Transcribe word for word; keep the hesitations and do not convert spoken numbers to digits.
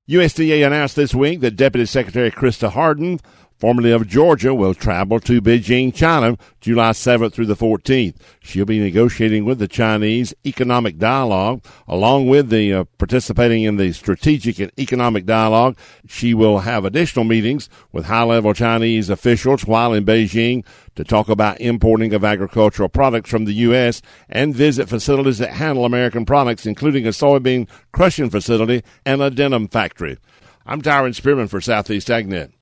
U S D A announced this week that Deputy Secretary Krista Harden, formerly of Georgia, will travel to Beijing, China, July seventh through the fourteenth. She'll be negotiating with the Chinese Economic Dialogue. Along with the uh, participating in the Strategic and Economic Dialogue, she will have additional meetings with high-level Chinese officials while in Beijing to talk about importing of agricultural products from the U S and visit facilities that handle American products, including a soybean crushing facility and a denim factory. I'm Tyron Spearman for Southeast AgNet.